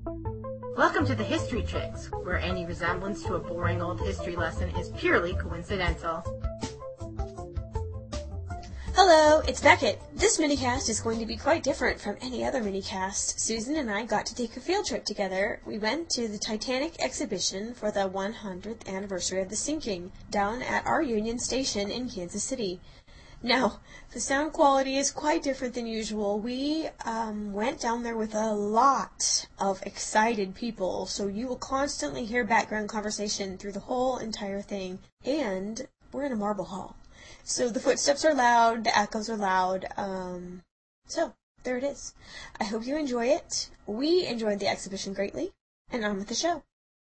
Welcome to the History Chicks, where any resemblance to a boring old history lesson is purely coincidental. Hello, it's Beckett. This minicast is going to be quite different from any other minicast. Susan and I got to take a field trip together. We went to the Titanic exhibition for the 100th anniversary of the sinking, down at our Union Station in Kansas City. Now, the sound quality is quite different than usual. We went down there with a lot of excited people, so you will constantly hear background conversation through the whole entire thing. And we're in a marble hall, so the footsteps are loud, the echoes are loud. So, there it is. I hope you enjoy it. We enjoyed the exhibition greatly, and on with the show.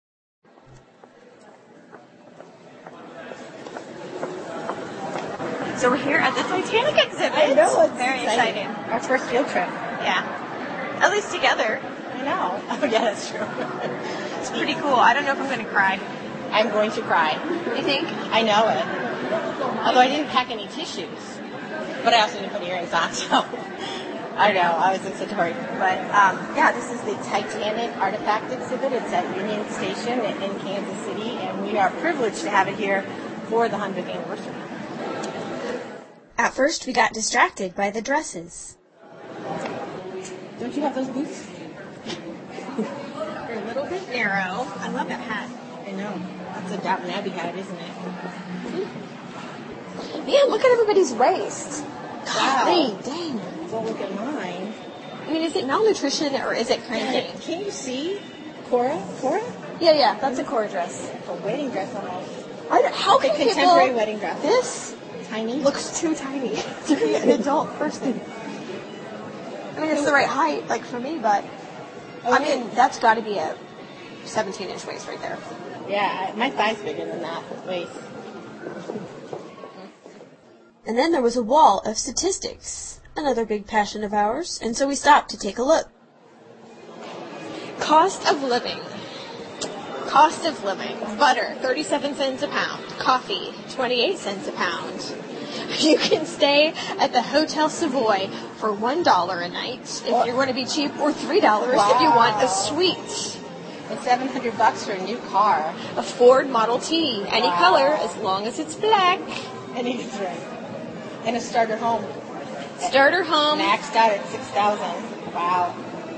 So we're here at the Titanic exhibit. I know, it's very exciting. Our first field trip. Yeah. At least together. I know. Oh, yeah, that's true. It's pretty cool. I don't know if I'm going to cry. I'm going to cry. You think? I know it. Although I didn't pack any tissues. But I also didn't put earrings on, so I know. I was in such a hurry. But, yeah, this is the Titanic Artifact exhibit. It's at Union Station in Kansas City, and we are privileged to have it here for the 100th anniversary. At first, we got distracted by the dresses. Don't you have those boots? They're a little bit narrow. I love that hat. I know. That's a Downton Abbey hat, isn't it? Man, look at everybody's waist. Wow. Golly, dang. Well, look at mine. I mean, is it malnutrition or is it cranky? Can you see Cora? Yeah, that's a Cora dress. A wedding dress almost. How can A contemporary people... wedding dress. This Tiny? looks too tiny to be an adult person. I mean, it's the right height, like for me, but I mean, that's got to be a 17-inch waist right there. Yeah, my thigh's bigger than that waist. And then there was a wall of statistics, another big passion of ours, and so we stopped to take a look. Cost of living. Butter, 37 cents a pound. Coffee, 28 cents a pound. You can stay at the Hotel Savoy for $1 a night if you're going to be cheap, or $3 if you want a suite. And $700 for a new car. A Ford Model T, any color, as long as it's black. And he's right. And a starter home. Starter home. Maxed out at $6,000. Wow.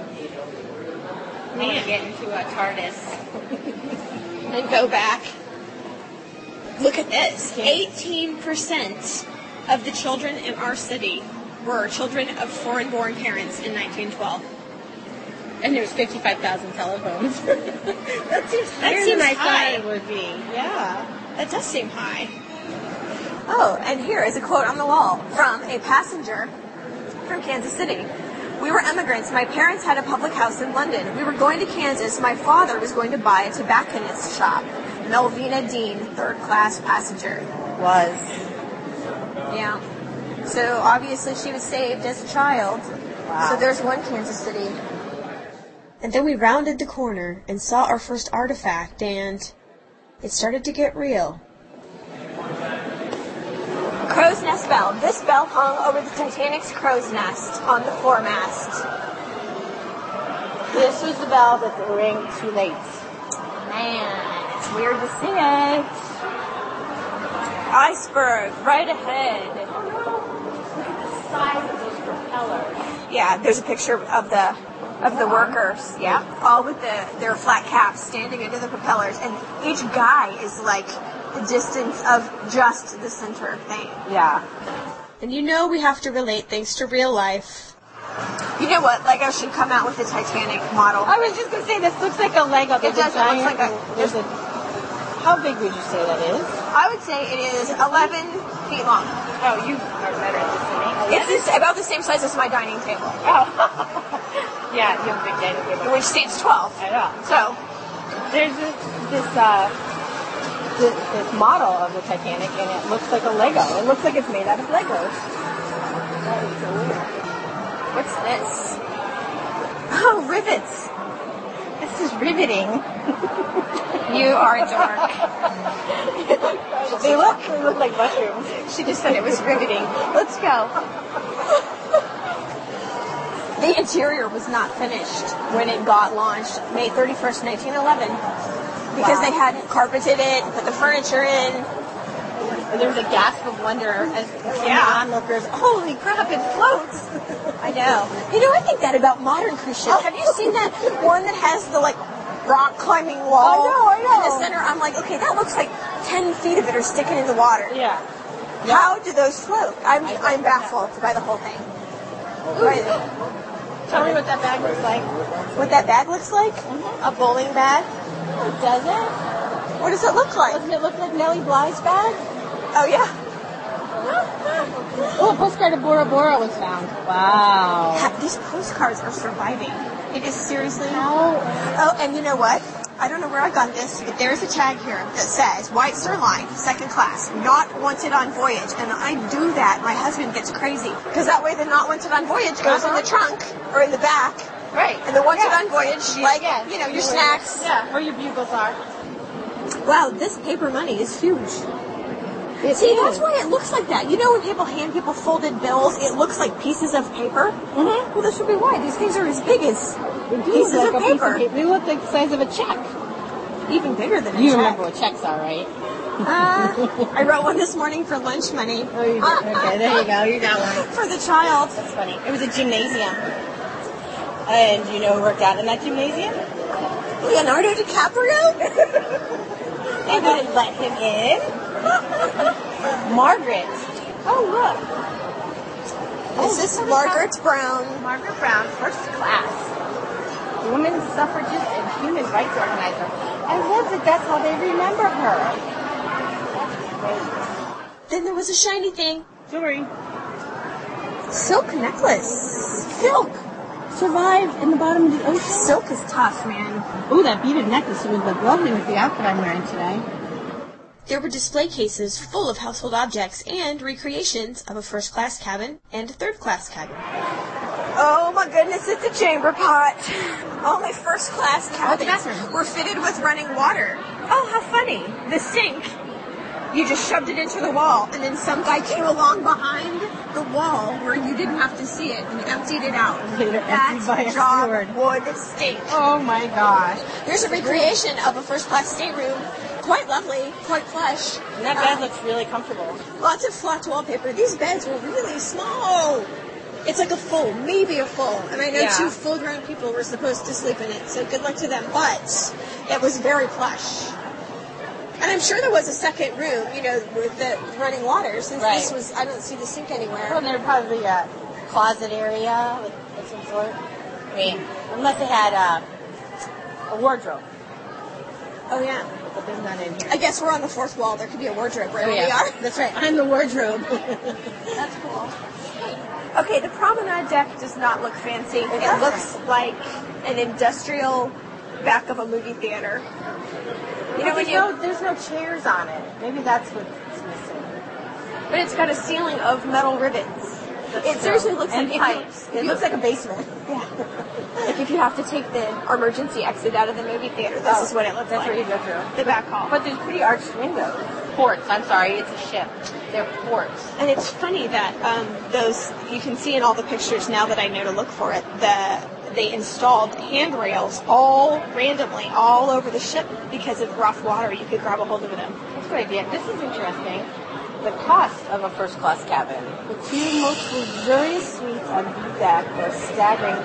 I want to get into a TARDIS. And go back. Look at this. 18% of the children in our city were children of foreign-born parents in 1912. And there was 55,000 telephones. That seems higher than I thought it would be. Yeah. That does seem high. Oh, and here is a quote on the wall from a passenger from Kansas City. We were immigrants. My parents had a public house in London. We were going to Kansas. My father was going to buy a tobacconist's shop. Melvina Dean, third-class passenger. Was. Yeah. So, obviously, she was saved as a child. Wow. So, there's one Kansas City. And then we rounded the corner and saw our first artifact, and it started to get real. Crow's Nest Bell. This bell hung over the Titanic's crow's nest on the foremast. This was the bell that rang too late. Man, it's weird to see it. Iceberg, right ahead. Look at the size of those propellers. Yeah, there's a picture of the workers. Yeah, all with their flat caps standing under the propellers, and each guy is like the distance of just the center thing. Yeah. And you know we have to relate things to real life. You know what? Lego should come out with the Titanic model. I was just going to say, this looks like a Lego. It does. It looks like a... How big would you say that is? I would say it is 11 feet long. Oh, you are better at this than me. It's about the same size as my dining table. Oh. Yeah, you have a big dining table. Which seats 12. I know. So, there's this model of the Titanic, and it looks like a Lego. It looks like it's made out of Legos. That is so weird. what's this? Oh, rivets. This is riveting. You are a dork. They look like mushrooms. She just said it was riveting. Let's go. The interior was not finished when it got launched, May 31st, 1911, because they hadn't carpeted it, put the furniture in. There was a gasp of wonder as the onlookers, holy crap, it floats! I know. I think that about modern cruise ships. Have you seen that one that has the, rock climbing wall? I know. In the center, I'm like, okay, that looks like 10 feet of it are sticking in the water. Yeah. How do those float? I'm baffled by the whole thing. Right. Tell me what that bag looks like. What that bag looks like? A bowling bag? Does it? What does it look like? Doesn't it look like Nellie Bly's bag? Oh, yeah. Oh, a postcard of Bora Bora was found. Wow. These postcards are surviving. It is seriously. How? Oh, and you know what? I don't know where I got this, but there's a tag here that says White Star Line, second class, not wanted on voyage. And I do that. My husband gets crazy. Because that way the not wanted on voyage goes in the trunk or in the back. Right. And the wanted on voyage, your snacks. Yeah, where your bugles are. Wow, this paper money is huge. See, that's why it looks like that. When people hand people folded bills, it looks like pieces of paper? Mm-hmm. Well, this would be why. These things are as big as pieces of paper. They look like the size of a check. Even bigger than a check. You remember what checks are, right? I wrote one this morning for lunch money. Oh, you did? Okay, there you go. You got one. For the child. That's funny. It was a gymnasium. And you know who worked out in that gymnasium? Leonardo DiCaprio? They wouldn't let him in. Margaret. Oh, look. Is this Margaret Brown? Margaret Brown, first class. Women's suffragist and human rights organizer. I love that that's how they remember her. Then there was a shiny thing. Jewelry. Silk necklace. Silk. Survived in the bottom of the ocean. Silk is tough, man. Ooh, that beaded necklace would look lovely with the outfit I'm wearing today. There were display cases full of household objects and recreations of a first-class cabin and a third-class cabin. Oh my goodness, it's a chamber pot. Only first-class cabins bathroom? were fitted with running water. Oh, how funny. The sink, you just shoved it into the wall, and then some guy came along behind the wall where you didn't have to see it and emptied it out. That job would stink. Oh my gosh. Here's a recreation of a first-class stateroom. Quite lovely, quite plush. And that bed looks really comfortable. Lots of flat wallpaper. These beds were really small. It's like a full, maybe a full. And I know 2 full-grown people were supposed to sleep in it, so good luck to them. But it was very plush. And I'm sure there was a second room, with the running water, since this was, I don't see the sink anywhere. Well, there probably a closet area of some sort. I mean, unless it had a wardrobe. Oh, yeah. But there's none in here. I guess we're on the 4th wall. There could be a wardrobe right where we are. That's right. I'm the wardrobe. That's cool. Okay, the promenade deck does not look fancy. It looks like an industrial back of a movie theater. There's no chairs on it. Maybe that's what's missing. But it's got a ceiling of metal ribbons. It seriously looks like pipes. It looks like a basement. Yeah. Like if you have to take the emergency exit out of the movie theater, this is what it looks like. That's where you go through. The back hall. But there's pretty arched windows. Ports. I'm sorry, it's a ship. They're ports. And it's funny that those, you can see in all the pictures now that I know to look for it, they installed handrails all randomly all over the ship because of rough water. You could grab a hold of them. That's a good idea. This is interesting. The cost of a first-class cabin. The 2 most luxurious suites on the deck are staggering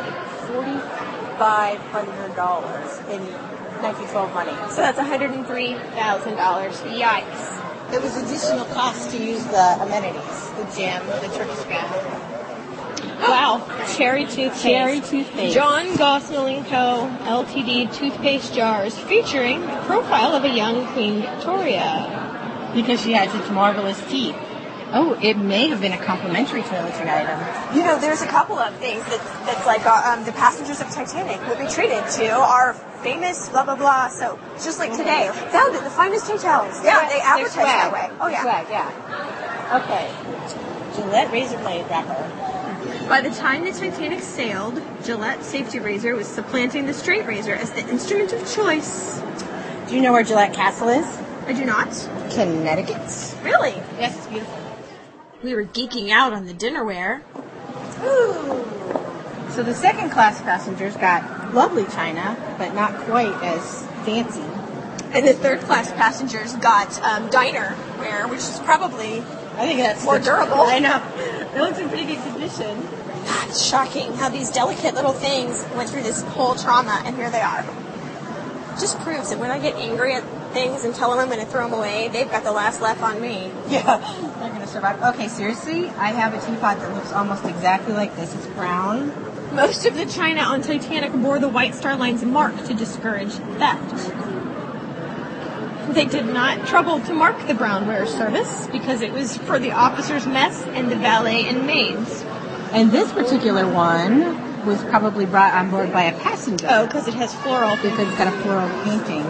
$4,500 in 1912 money. So that's $103,000. Yikes. There was additional cost to use the amenities, the gym, the turkey scratch. Wow. Cherry toothpaste. John Gosnell & Co. Ltd. toothpaste jars featuring the profile of a young Queen Victoria. Because she had such marvelous teeth. Oh, it may have been a complimentary toiletry item. There's a couple of things that's like the passengers of Titanic will be treated to our famous blah, blah, blah soap. Just like today. Found in the finest hotels. Yeah, they advertise that way. Oh, yeah. Swag, yeah. Okay. Gillette razor blade wrapper. By the time the Titanic sailed, Gillette Safety Razor was supplanting the straight razor as the instrument of choice. Do you know where Gillette Castle is? I do not. Connecticut. Really? Yes, it's beautiful. We were geeking out on the dinnerware. Ooh. So the second class passengers got lovely china, but not quite as fancy. And the third class passengers got diner ware, which is probably I think that's more durable. I know. It looks in pretty good condition. It's shocking how these delicate little things went through this whole trauma, and here they are. Just proves that when I get angry at things and tell them I'm going to throw them away, they've got the last laugh on me. Yeah, they're going to survive. Okay, seriously, I have a teapot that looks almost exactly like this. It's brown. Most of the china on Titanic bore the White Star Line's mark to discourage theft. They did not trouble to mark the brownware service because it was for the officers' mess and the valet and maids. And this particular one was probably brought on board by a passenger. Oh, because it has floral. Because it's got a floral painting.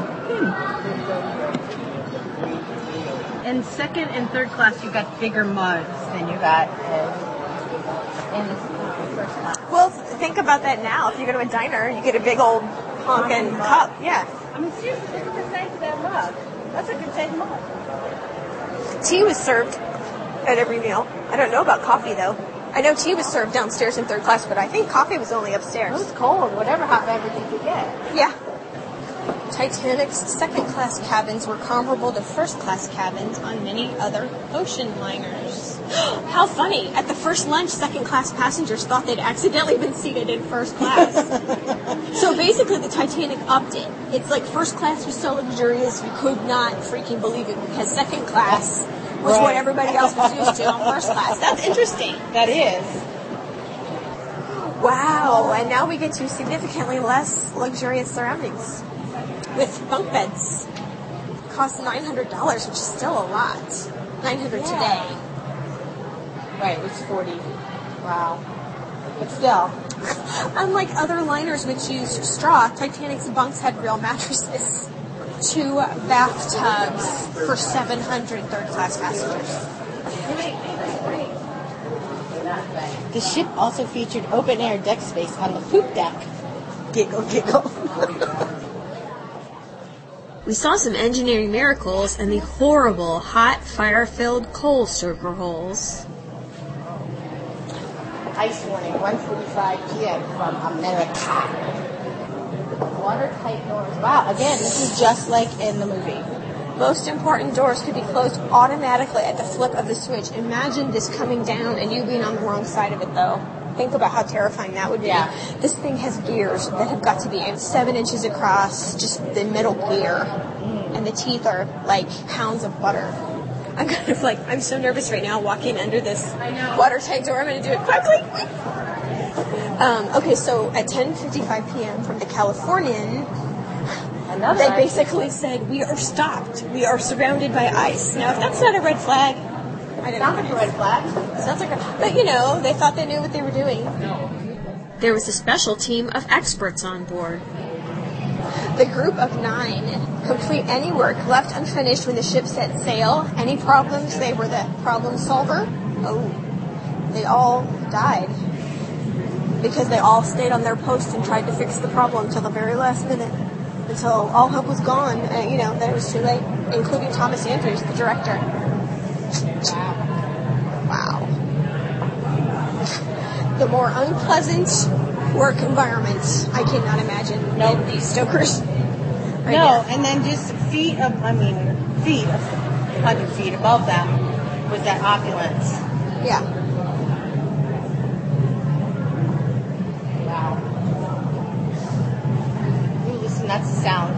In second and third class, you got bigger mugs than you got in first class. Well, think about that now. If you go to a diner, you get a big old honkin' cup. Yeah. I mean, seriously, look at the size of that mug. That's a good size mug. Tea was served at every meal. I don't know about coffee, though. I know tea was served downstairs in third class, but I think coffee was only upstairs. It was cold, whatever hot beverage you could get. Yeah. Titanic's second-class cabins were comparable to first-class cabins on many other ocean liners. How funny. At the first lunch, second-class passengers thought they'd accidentally been seated in first class. So basically, the Titanic upped it. It's like first class was so luxurious, you could not freaking believe it, because second class was what everybody else was used to on first class. That's interesting. That is. Wow. And now we get to significantly less luxurious surroundings. With bunk beds. Cost $900, which is still a lot. $900 today. Right, it's 40. Wow. But still. Unlike other liners which used straw, Titanic's bunks had real mattresses. 2 bathtubs for 700 third-class passengers. The ship also featured open-air deck space on the poop deck. Giggle, giggle. We saw some engineering miracles and the horrible, hot, fire-filled coal stoker holes. Ice warning, 1:45 p.m. from America. Watertight doors. Wow, again, this is just like in the movie. Most important doors could be closed automatically at the flip of the switch. Imagine this coming down and you being on the wrong side of it, though. Think about how terrifying that would be. Yeah. This thing has gears that have got to be 7 inches across, just the middle gear. And the teeth are like pounds of butter. I'm kind of like, I'm so nervous right now walking under this watertight door. I'm going to do it quickly. Okay, so at 10:55 p.m. from the Californian, they basically said, we are stopped. We are surrounded by ice. Now, if that's not a red flag, I don't know. Sounds like a red flag. Sounds like a... But, you know, they thought they knew what they were doing. There was a special team of experts on board. The group of 9 complete any work left unfinished when the ship set sail. Any problems, they were the problem solver. Oh, they all died. Because they all stayed on their post and tried to fix the problem till the very last minute. Until all hope was gone. You know, then it was too late. Including Thomas Andrews, the director. Wow. The more unpleasant work environment I cannot imagine in these stokers. Right no, here. and then just feet, 100 feet above them was that opulence. Yeah. Wow. Ooh, listen, that's the sound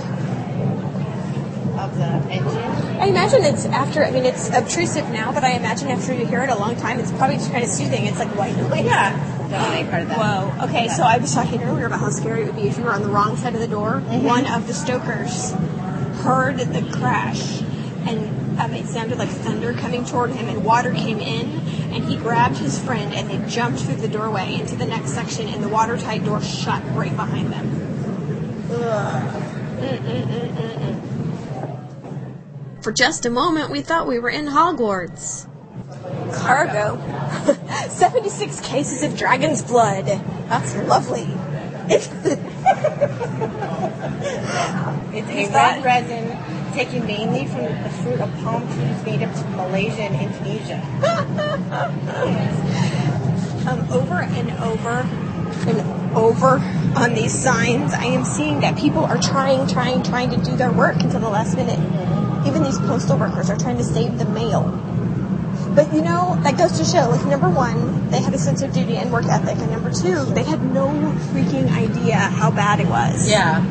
of the engine. I imagine it's after, it's obtrusive now, but I imagine after you hear it a long time, it's probably just kind of soothing. It's like white noise. Yeah, definitely part of that. Whoa. Okay, so I was talking earlier about how scary it would be if you were on the wrong side of the door. Mm-hmm. One of the stokers heard the crash, and it sounded like thunder coming toward him, and water came in, and he grabbed his friend, and they jumped through the doorway into the next section, and the watertight door shut right behind them. For just a moment, we thought we were in Hogwarts. Cargo. 76 cases of dragon's blood. That's lovely. It's a red resin taken mainly from the fruit of palm trees native to Malaysia and Indonesia. Over and over, And over on these signs, I am seeing that people are trying to do their work until the last minute. Even these postal workers are trying to save the mail. But, that goes to show, number one, they had a sense of duty and work ethic. And number two, they had no freaking idea how bad it was. Yeah.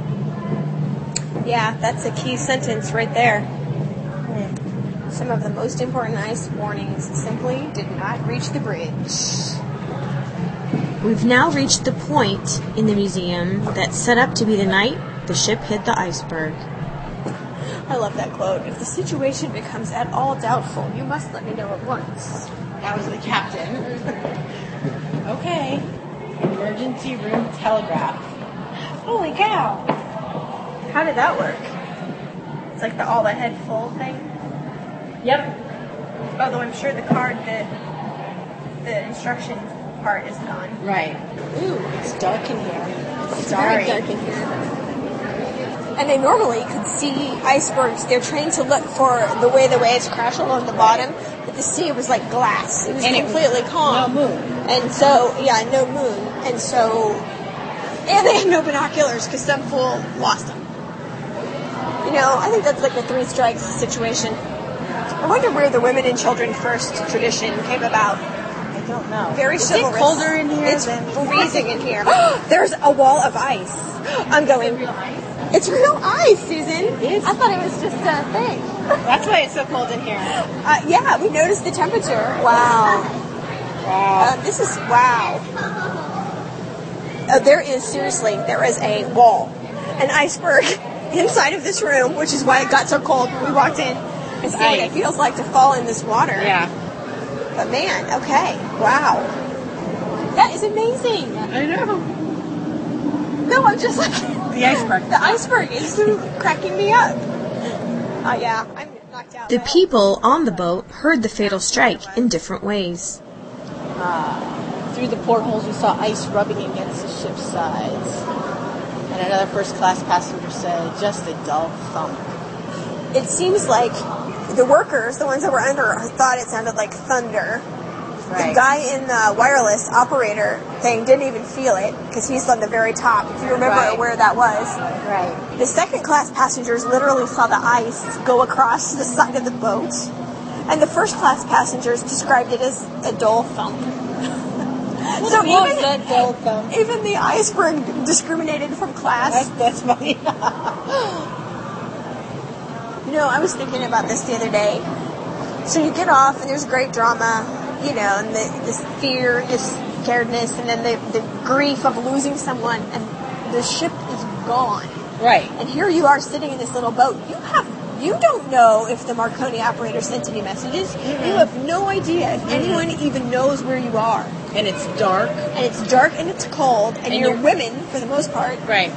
Yeah, that's a key sentence right there. Some of the most important ice warnings simply did not reach the bridge. We've now reached the point in the museum that's set up to be the night the ship hit the iceberg. I love that quote. If the situation becomes at all doubtful, you must let me know at once. That was the captain. Okay. Emergency room telegraph. Holy cow. How did that work? It's like the all the head full thing? Yep. Although I'm sure the card, the instruction part is gone. Right. Ooh, it's dark in here. It's very dark in here. And they normally could see icebergs. They're trained to look for the waves crash along the bottom, but the sea was like glass. It was completely calm. No moon. And so, no moon. And so, and they had no binoculars because some fool lost them. I think that's like the three strikes situation. I wonder where the women and children first tradition came about. I don't know. Very chivalrous. Is it colder in here? It's freezing in here. There's a wall of ice. I'm going. Real ice? It's real ice, Susan. It is. I thought it was just a thing. That's why it's so cold in here. Yeah, we noticed the temperature. Wow. This is, wow. There is a wall, an iceberg inside of this room, which is why it got so cold when we walked in and see what it feels like to fall in this water. Yeah. But man, okay. Wow. That is amazing. I know. No, I'm just like... The iceberg. The iceberg is cracking me up. Yeah, I'm knocked out. The people on the boat heard the fatal strike in different ways. Through the portholes, we saw ice rubbing against the ship's sides. And another first-class passenger said, just a dull thump. It seems like the workers, the ones that were under, thought it sounded like thunder. Right. The guy in the wireless operator thing didn't even feel it because he's on the very top. If you remember where that was. Right. The second-class passengers literally saw the ice go across the side of the boat. And the first-class passengers described it as a dull thump. So even the iceberg discriminated from class. That's funny. I was thinking about this the other day. So you get off, and there's great drama, and this fear, this scaredness, and then the grief of losing someone, and the ship is gone. Right. And here you are sitting in this little boat. You don't know if the Marconi operator sent any messages. Mm-hmm. You have no idea if anyone even knows where you are. And it's dark. And it's cold, and you're women for the most part. Right.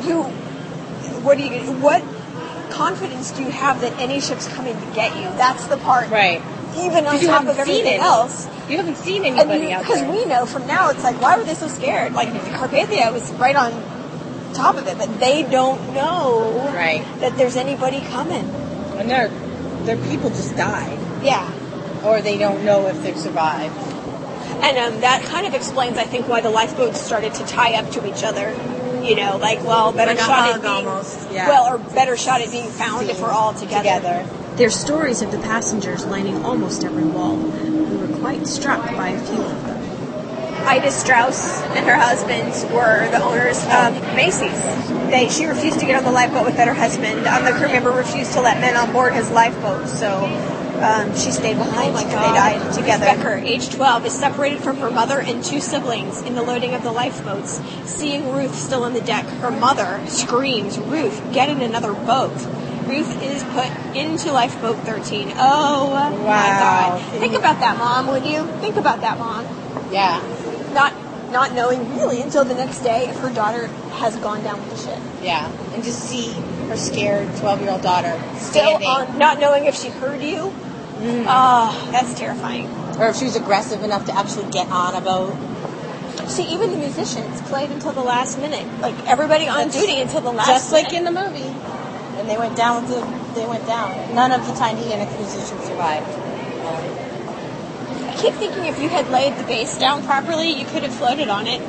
What confidence do you have that any ship's coming to get you? That's the part. Right. Even on top of everything else. You haven't seen anybody out there. Because we know from now, it's like, why were they so scared? Like, the Carpathia was right on top of it, but they don't know that there's anybody coming. And their people just died. Yeah. Or they don't know if they've survived. And that kind of explains, I think, why the lifeboats started to tie up to each other. Better shot at being, or better shot at being found if we're all together. There's stories of the passengers lining almost every wall. We were quite struck by a few of them. Ida Strauss and her husband were the owners of Macy's. She refused to get on the lifeboat with her husband. The crew member refused to let men on board his lifeboat, so she stayed behind and they died together. Becker, age 12, is separated from her mother and two siblings in the loading of the lifeboats. Seeing Ruth still on the deck, her mother screams, "Ruth, get in another boat." Ruth is put into lifeboat 13. Oh, wow. My God. Think about that, Mom, would you? Think about that, Mom. Yeah. Not knowing really until the next day if her daughter has gone down with the ship. Yeah. And just see her scared 12-year-old daughter still on, not knowing if she heard you. Oh, that's terrifying. Or if she was aggressive enough to actually get on a boat. See, even the musicians played until the last minute. Like, everybody on duty until the last minute. Just like in the movie. And they went down. None of the Tiny musicians survived. keep thinking if you had laid the base down properly, you could have floated on it.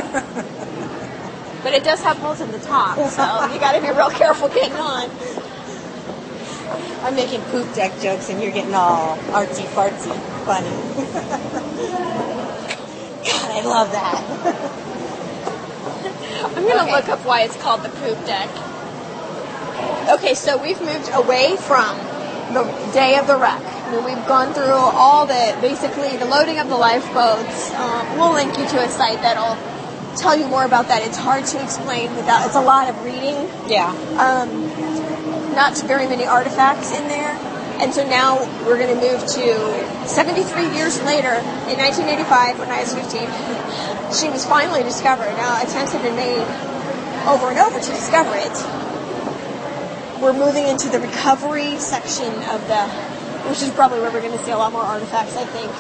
But it does have holes in the top, so you got to be real careful getting on. I'm making poop deck jokes and you're getting all artsy-fartsy funny. God, I love that. I'm going to look up why it's called the poop deck. Okay, so we've moved away from the day of the wreck. I mean, we've gone through all basically the loading of the lifeboats. We'll link you to a site that'll tell you more about that. It's hard to explain without, it's a lot of reading. Yeah. Not very many artifacts in there. And so now we're going to move to 73 years later, in 1985, when I was 15, she was finally discovered. Now, attempts have been made over and over to discover it. We're moving into the recovery section of which is probably where we're going to see a lot more artifacts, I think.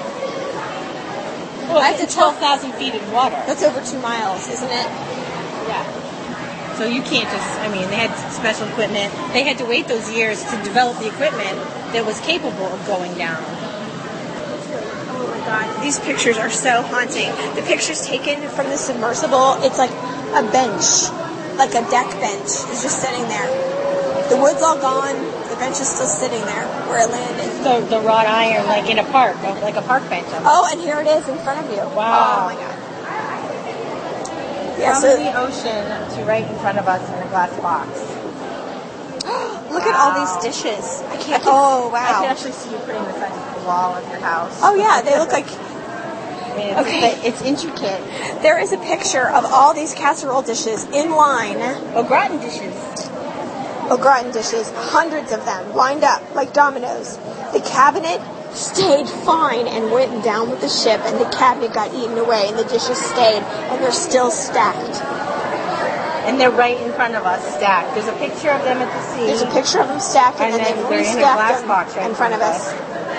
Well, I have to 12,000 feet in water. That's over 2 miles, isn't it? Yeah. So you can't just, they had special equipment. They had to wait those years to develop the equipment that was capable of going down. Oh my God, these pictures are so haunting. The pictures taken from the submersible, it's like a bench, like a deck bench is just sitting there. The wood's all gone, the bench is still sitting there where it landed. So the wrought iron, like in a park, like a park bench. Oh, and here it is in front of you. Wow. Oh my God. Yeah, from the ocean to right in front of us in a glass box. Look at all these dishes. Oh, wow. I can actually see you putting this on the wall of your house. Oh, yeah, they look like... It's intricate. There is a picture of all these casserole dishes in line. Au gratin dishes. Au gratin dishes. Hundreds of them lined up like dominoes. The cabinet stayed fine and went down with the ship, and the cabinet got eaten away, and the dishes stayed, and they're still stacked. And they're right in front of us, stacked. There's a picture of them at the sea. There's a picture of them stacked, and then they've restacked them right in front of us.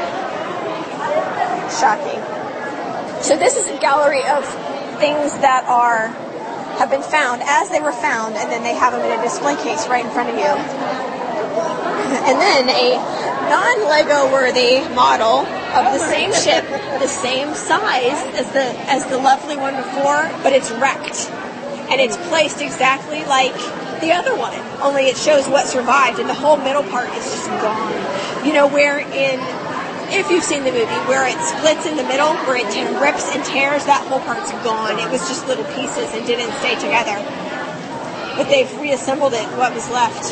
Shocking. So this is a gallery of things that have been found as they were found, and then they have them in a display case right in front of you. And then a non-Lego worthy model of the same ship, the same size as the lovely one before, but it's wrecked. And it's placed exactly like the other one, only it shows what survived, and the whole middle part is just gone. You know, if you've seen the movie, where it splits in the middle, where it rips and tears, that whole part's gone. It was just little pieces and didn't stay together. But they've reassembled it, what was left.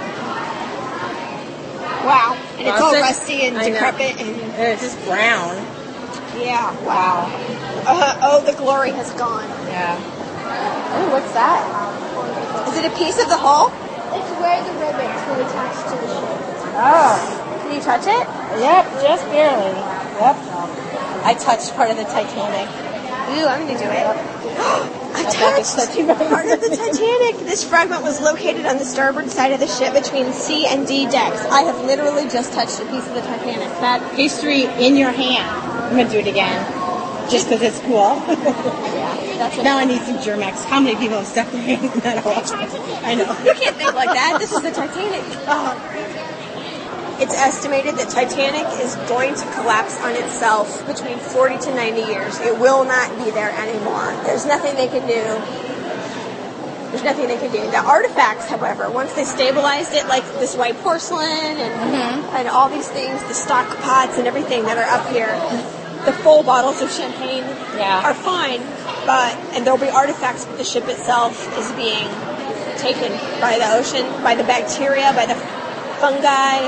Wow. And it's all rusty and decrepit. And it's just brown. Yeah, wow. The glory has gone. Yeah. Oh, what's that? Is it a piece of the hull? It's where the rivets were attached to the ship. Oh. Can you touch it? Yep, just barely. Yep. I touched part of the Titanic. Ooh, I'm going to do it. I touched part of the Titanic. This fragment was located on the starboard side of the ship between C and D decks. I have literally just touched a piece of the Titanic. That history in your hand. I'm going to do it again. Just because it's cool. Now I need some Germex. How many people have stepped in that hole? I know. You can't think like that. This is the Titanic. It's estimated that Titanic is going to collapse on itself between 40 to 90 years. It will not be there anymore. There's nothing they can do. The artifacts, however, once they stabilized it, like this white porcelain and all these things, the stock pots and everything that are up here, the full bottles of champagne are fine, and there'll be artifacts, but the ship itself is being taken by the ocean, by the bacteria, by the fungi.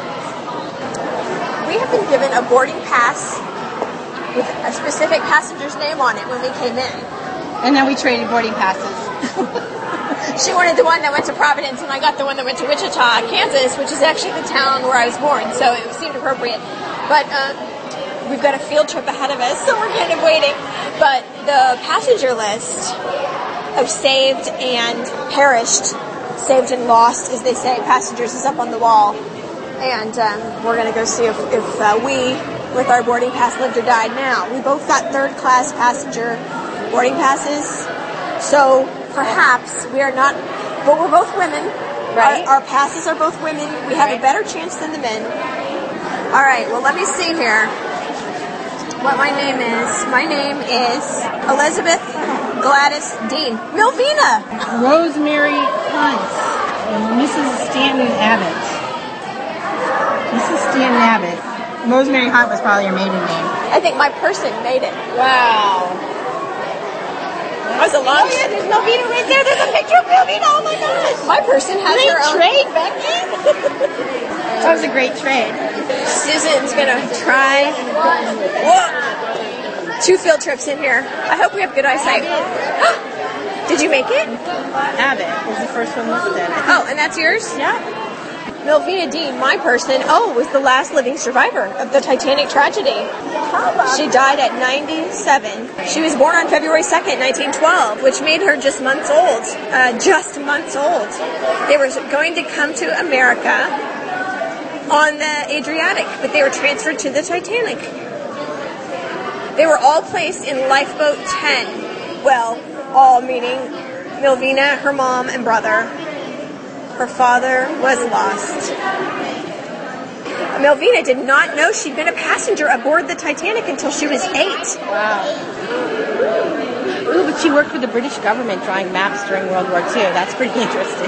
We have been given a boarding pass with a specific passenger's name on it when we came in. And then we traded boarding passes. She wanted the one that went to Providence, and I got the one that went to Wichita, Kansas, which is actually the town where I was born, so it seemed appropriate. But we've got a field trip ahead of us, so we're kind of waiting. But the passenger list of saved and perished, saved and lost, as they say, passengers is up on the wall. And we're going to go see if we, with our boarding pass, lived or died now. We both got third-class passenger boarding passes. So perhaps we are not, but we're both women. Right. Our passes are both women. We have a better chance than the men. All right, well, let me see here. what my name is. My name is Elizabeth Gladys Dean. Milvina! Rosemary Hunt. Mrs. Stanton Abbott. Mrs. Stanton Abbott. Rosemary Hunt was probably your maiden name. I think my person made it. Wow. I was a long yeah, there's Melvina right there. There's a picture of Melvina. Oh my gosh. My person has Great her own trade, Becky. That was a great trade. Susan's gonna try. Whoa. 2 field trips in here. I hope we have good eyesight. Did you make it? Abbott is the first one listed. Oh, and that's yours? Yeah. Milvina Dean, my person, was the last living survivor of the Titanic tragedy. She died at 97. She was born on February 2nd, 1912, which made her just months old. They were going to come to America on the Adriatic, but they were transferred to the Titanic. They were all placed in Lifeboat 10. Well, all meaning Milvina, her mom, and brother. Her father was lost. Milvina did not know she'd been a passenger aboard the Titanic until she was 8. Wow. Ooh, but she worked for the British government drawing maps during World War II. That's pretty interesting.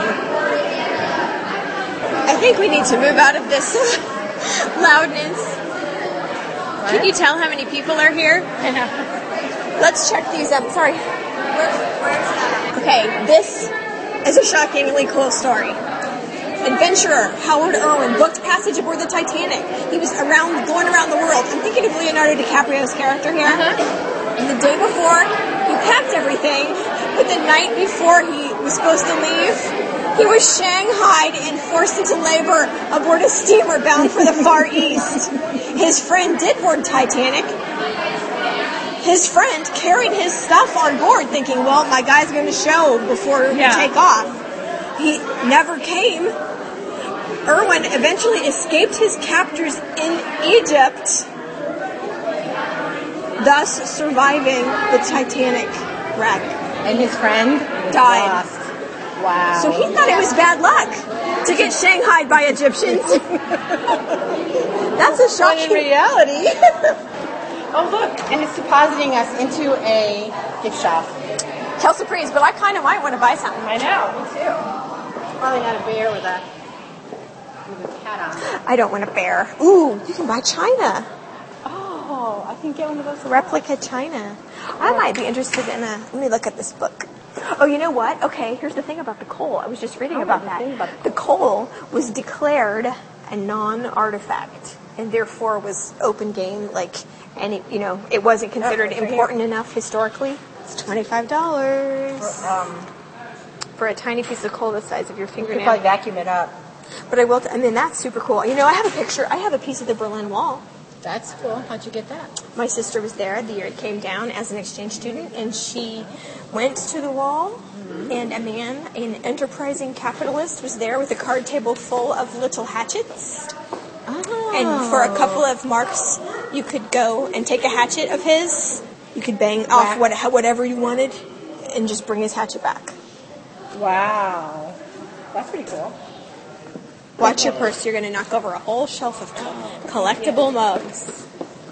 I think we need to move out of this loudness. What? Can you tell how many people are here? Let's check these up. Sorry. Okay, this is a shockingly cool story. Adventurer Howard Irwin booked passage aboard the Titanic. He was going around the world. I'm thinking of Leonardo DiCaprio's character here. And the day before, he packed everything, but the night before he was supposed to leave, he was shanghaied and forced into labor aboard a steamer bound for the Far East. His friend did board Titanic. His friend carried his stuff on board thinking, well, my guy's going to show before we take off. He never came. Irwin eventually escaped his captors in Egypt, thus surviving the Titanic wreck. And his friend died. Lost. Wow. So he thought it was bad luck to get shanghaied by Egyptians. That's a shocking... But in reality... Oh, look, and it's depositing us into a gift shop. Kelsey Priest, but I kind of might want to buy something. I know, me too. Probably not a bear with a cat on it. I don't want a bear. Ooh, you can buy china. Oh, I can get one of those. Replica china. I might be interested in a... Let me look at this book. Oh, you know what? Okay, here's the thing about the coal. I was just reading about that. The coal was declared a non-artifact and therefore was open game, like... And it wasn't considered important enough historically. It's $25 for a tiny piece of coal the size of your fingernail. You could probably vacuum it up. But I will. That's super cool. I have a picture. I have a piece of the Berlin Wall. That's cool. How'd you get that? My sister was there the year it came down as an exchange student, and she went to the wall. And a man, an enterprising capitalist, was there with a card table full of little hatchets. And for a couple of marks, you could go and take a hatchet of his. You could bang off whatever you wanted and just bring his hatchet back. Wow. That's pretty cool. Watch your purse. You're going to knock over a whole shelf of collectible mugs.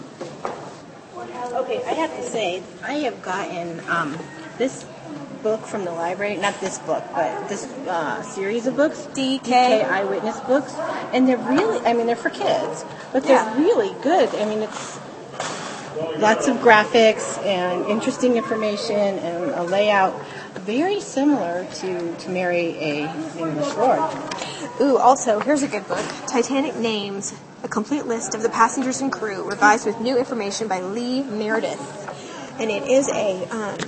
Okay, I have to say, I have gotten this book from the library, not this book, but this series of books, DK Eyewitness books, and they're really, they're for kids, but they're really good. It's lots of graphics and interesting information and a layout very similar to Mary A. English Lord. Ooh, also, here's a good book, Titanic Names, a complete list of the passengers and crew, revised with new information by Lee Meredith. And it is a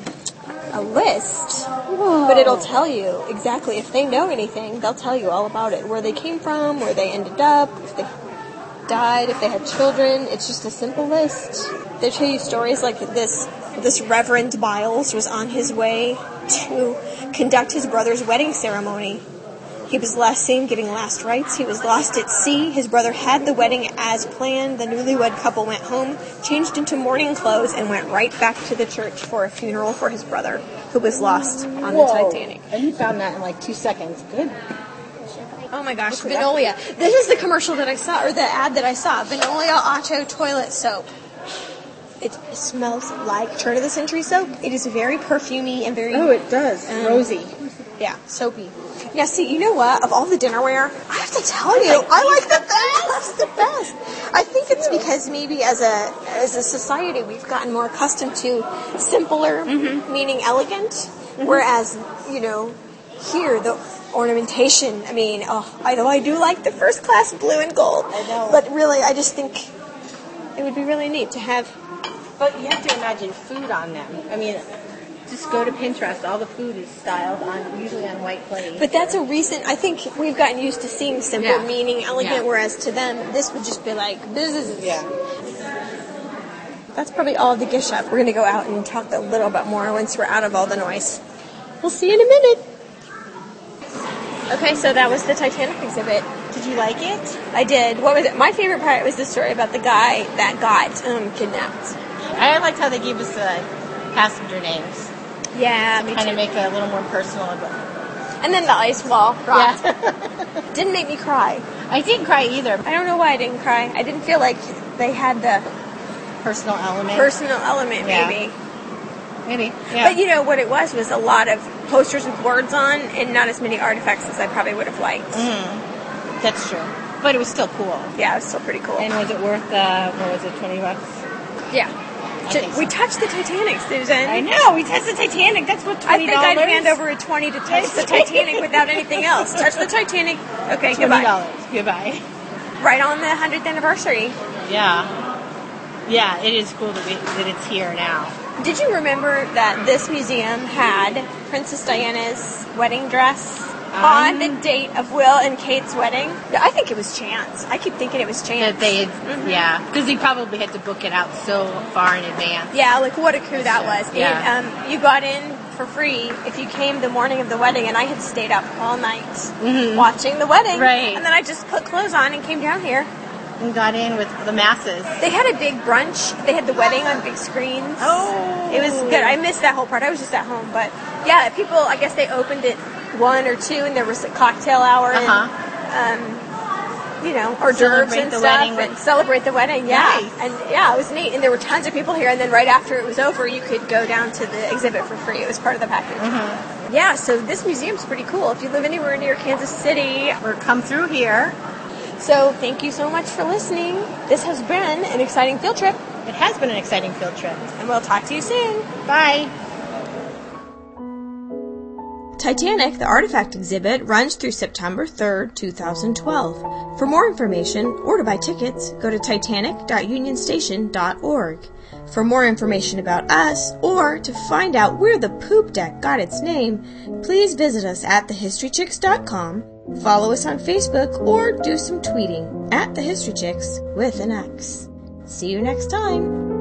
list, but it'll tell you exactly, if they know anything, they'll tell you all about it, where they came from, where they ended up, if they died, if they had children. It's just a simple list. They tell you stories like this Reverend Biles was on his way to conduct his brother's wedding ceremony. He was last seen giving last rites. He was lost at sea. His brother had the wedding as planned. The newlywed couple went home, changed into mourning clothes, and went right back to the church for a funeral for his brother, who was lost on the Titanic. And you found that in like 2 seconds. Good. Oh my gosh, Vinolia. This is the commercial that I saw, or the ad that I saw. Vinolia Auto Toilet Soap. It smells like turn of the century soap. It is very perfumey and very... Oh, it does. Rosy. Yeah, soapy. Yeah, see, you know what? Of all the dinnerware, I have to tell you, I like the best. The best. I think it's because maybe as a society we've gotten more accustomed to simpler, meaning elegant, whereas, you know, here the ornamentation, I mean, although I do like the first class blue and gold. I know. But really, I just think it would be really neat to have... But you have to imagine food on them. I mean... Just go to Pinterest. All the food is styled usually on white plate. But that's a recent, I think we've gotten used to seeing simple, meaning elegant, whereas to them, this would just be like, business. Yeah. That's probably all of the gift shop. We're going to go out and talk a little bit more once we're out of all the noise. We'll see you in a minute. Okay, so that was the Titanic exhibit. Did you like it? I did. What was it? My favorite part was the story about the guy that got kidnapped. I liked how they gave us the passenger names. Yeah, me Kind too. of make it a little more personal. And then the ice wall rock. Yeah. Didn't make me cry. I didn't cry either. I don't know why I didn't cry. I didn't feel like they had the Personal element. maybe. Maybe. Yeah. But you know what it was a lot of posters with words on and not as many artifacts as I probably would have liked. That's true. But it was still cool. Yeah, it was still pretty cool. And was it worth, what was it, $20? Yeah. think so. We touched the Titanic, Susan. I know, we touched the Titanic. That's what $20. I think I'd hand over a $20 to touch the Titanic without anything else. Touch the Titanic. Okay, goodbye. $20. Goodbye. Right on the 100th anniversary. Yeah. Yeah, it is cool that it's here now. Did you remember that this museum had Princess Diana's wedding dress on the date of Will and Kate's wedding? I think it was chance. I keep thinking it was chance. That they had, yeah, because they probably had to book it out so far in advance. Yeah, like what a coup that was. Yeah. And, you got in for free if you came the morning of the wedding, and I had stayed up all night watching the wedding. Right. And then I just put clothes on and came down here. And got in with the masses. They had a big brunch. They had the wedding on big screens. Oh. It was good. I missed that whole part. I was just at home. But, yeah, people, I guess they opened at 1 or 2, and there was a cocktail hour. And, you know, hors d'oeuvres and the stuff. wedding And celebrate the wedding, yeah. Nice. And, yeah, it was neat. And there were tons of people here. And then right after it was over, you could go down to the exhibit for free. It was part of the package. Yeah, so this museum's pretty cool. If you live anywhere near Kansas City or come through here. So thank you so much for listening. This has been an exciting field trip. It has been an exciting field trip. And we'll talk to you soon. Bye. Titanic, the Artifact Exhibit, runs through September 3rd, 2012. For more information or to buy tickets, go to titanic.unionstation.org. For more information about us, or to find out where the poop deck got its name, please visit us at thehistorychicks.com, follow us on Facebook, or do some tweeting at thehistorychicks with an X. See you next time.